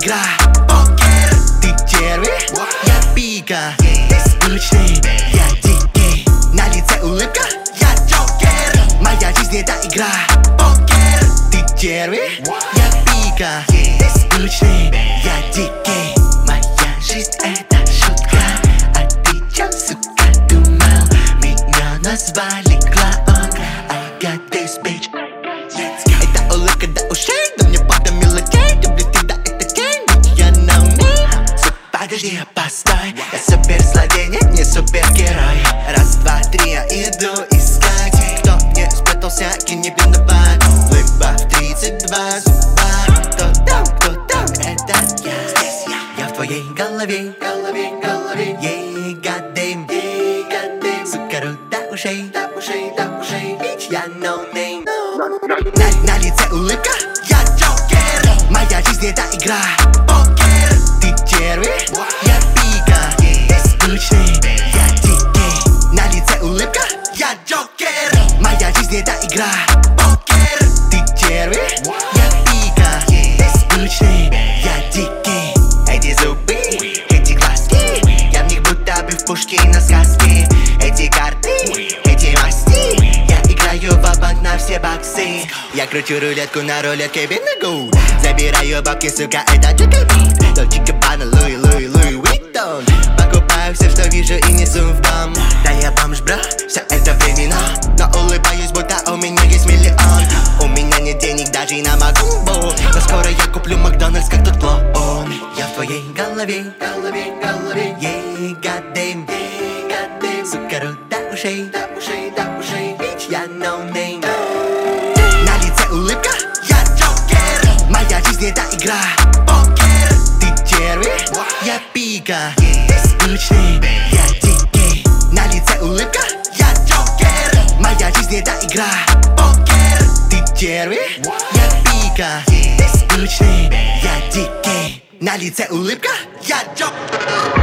игра. Покер. Ты черви, я пика. Ты скучный, я дикий. На лице улыбка, я Джокер. Моя жизнь это игра. Покер. Ты черви, я пика. Ты скучный, я дикий. Моя жизнь это шутка. А ты чё, сука, думал? Меня назвали клоун. I got this bitch. Это улыбка до ушей, да мне пада мелочей. Люблю тебя, это тень, ведь я no name. Подожди, постой, я суперзлодей, нет, не супергерой. Раз, два, три, я иду искать. Кто не спрятался, кинь виноват. Либо в 32 зуба. Кто там, это я. Здесь я в твоей голове. Ей, goddamn, сука, рот до ушей. Bitch, я no name. На лице улыбка, я Джокер. Моя жизнь это игра. Покер. Ты черви, я пика. Ты скучный, я дикий. На лице улыбка, я Джокер. Моя жизнь это игра. Покер. Ты черви, я пика. Ты скучный, я дикий. Эти зубы, эти глазки, я в них будто бы в пушке на сказке. Эти карты, эти масти, я играю ва-банк на все баксы. Я кручу рулетку на рулетке бинго. Забираю бабки, сука, это Джекобит. Дольче Габбана, Луи Уиттон. Покупаю все, что вижу и несу в дом. Да я бомж, бро, все это временно. Но улыбаюсь, будто у меня есть миллион. У меня нет денег даже на Магумбу. Но скоро я куплю Макдональдс, как тот клоун. Я в твоей голове. Ей, goddamn, сука, рот до ушей. Bitch, я no name. На лице улыбка, я Джокер. Моя жизнь это игра. Покер. Ты черви, я пика. Ты скучный, я дикий. На лице улыбка, я Джокер. Моя жизнь это игра. Покер. Ты черви, я пика. Ты скучный, я дикий. На лице улыбка, я Джокер.